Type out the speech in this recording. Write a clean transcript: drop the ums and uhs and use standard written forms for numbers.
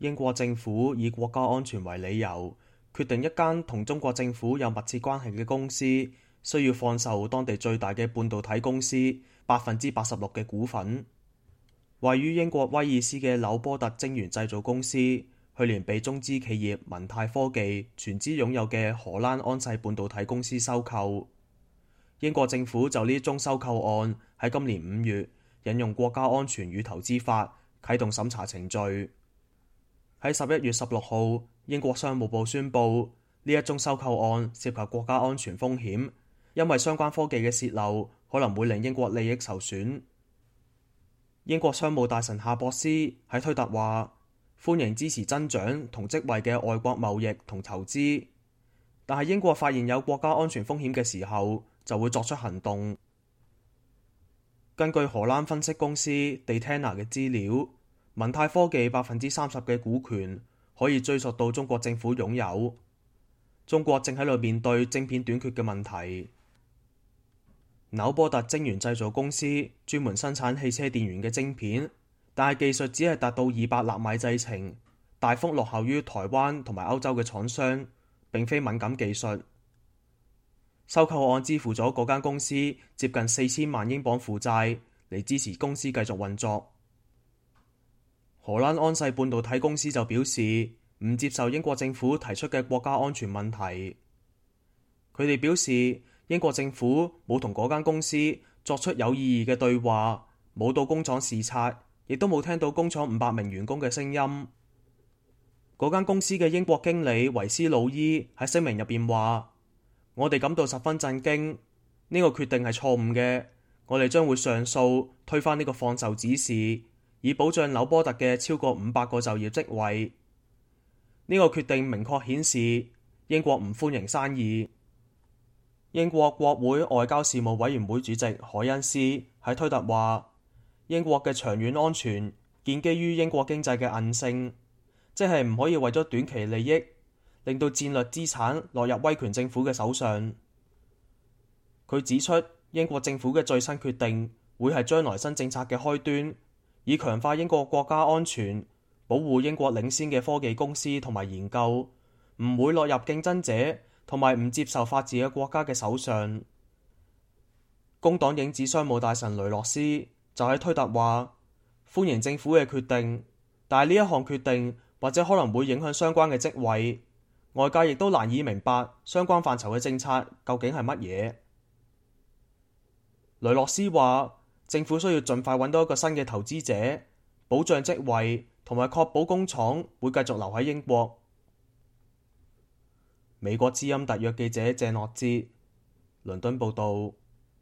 英國政府以國家安全為理由，決定一間同中國政府有密切關係嘅公司需要放售當地最大嘅半導體公司86%嘅股份。位於英國威爾斯嘅紐波特晶圓製造公司，去年被中資企業文泰科技全資擁有嘅荷蘭安世半導體公司收購。英國政府就呢宗收購案喺今年5月引用國家安全與投資法啟動審查程序。喺11月16號，英國商務部宣布呢一宗收購案涉及國家安全風險，因為相關科技嘅洩漏可能會令英國利益受損。英國商務大臣夏博斯喺推特話，歡迎支持增長同職位嘅外國貿易同投資，但係英國發現有國家安全風險嘅時候就會作出行動。根據荷蘭分析公司 Dataina 嘅資料，文泰科技30%嘅股權可以追溯到中國政府擁有。中國正喺度面對晶片短缺嘅問題。紐波特晶圓製造公司專門生產汽車電源嘅晶片，但係技術只係達到200納米製程，大幅落後於台灣同埋歐洲嘅廠商，並非敏感技術。收購案支付咗嗰間公司接近4000萬英鎊負債嚟支持公司繼續運作。荷蘭安世半導體公司就表示唔接受英國政府提出嘅國家安全問題。佢哋表示，英國政府冇同嗰間公司作出有意義嘅對話，冇到工廠視察，亦都冇聽到工廠500名員工嘅聲音。嗰間公司嘅英國經理維斯魯伊喺聲明入邊話：我哋感到十分震驚，呢個決定係錯誤嘅，我哋將會上訴推翻呢個放售指示，以保障紐波特嘅超過500個就業職位。呢個決定明確顯示英國唔歡迎生意。英國國會外交事務委員會主席凱恩斯喺推特話：英國嘅長遠安全建基於英國經濟嘅韌性，即係唔可以為咗短期利益令到戰略資產落入威權政府嘅手上。佢指出，英國政府嘅最新決定會係將來新政策嘅開端，以強化英國國家安全，保護英國領先嘅科技公司同埋研究，唔會落入競爭者同埋唔接受法治嘅國家嘅手上。工黨影子商務大臣雷諾斯就喺推特話：歡迎政府嘅決定，但係呢一項決定或者可能會影響相關嘅職位，外界亦都難以明白相關範疇嘅政策究竟係乜嘢。雷諾斯話：政府需要盡快揾到一個新嘅投資者，保障職位同埋確保工廠會繼續留喺英國。美國之音特約記者謝諾哲，倫敦報道。